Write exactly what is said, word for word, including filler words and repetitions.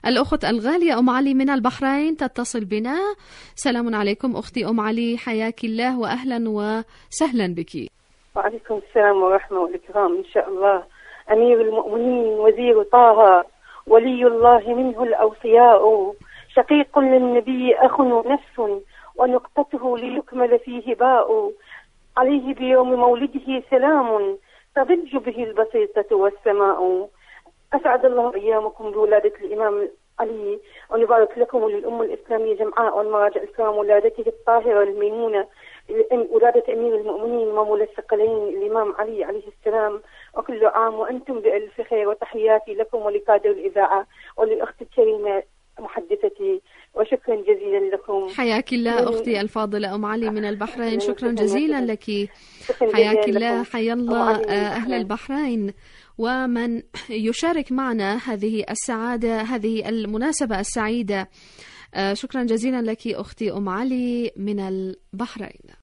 الأخت الغالية أم علي من البحرين تتصل بنا. سلام عليكم أختي أم علي، حياك الله وأهلا وسهلا بك. وعليكم السلام ورحمة والإكرام إن شاء الله. أمير المؤمنين وزير طه، ولي الله منه الأوصياء، شقيق للنبي أخ ونفس، ونقطته ليكمل فيه باء، عليه بيوم مولده سلام تضج به البسيطة والسماء. أسعد الله أيامكم بولادة الإمام علي، ونبارك لكم وللأمة الإسلامية جمعاء والمراجع الكرام ولادته الطاهرة الميمونة، ولادة أمير المؤمنين ومولى الثقلين الإمام علي عليه السلام، وكل عام وأنتم بألف خير. وتحياتي لكم ولكادر الإذاعة وللأخت الكريمة محدثتي، وشكرا جزيلا لكم. حياك الله أختي الفاضلة أم علي من البحرين، شكرا جزيلا لك. حياك الله، حيا الله أهل البحرين ومن يشارك معنا هذه السعادة، هذه المناسبة السعيدة. شكرا جزيلا لك أختي أم علي من البحرين.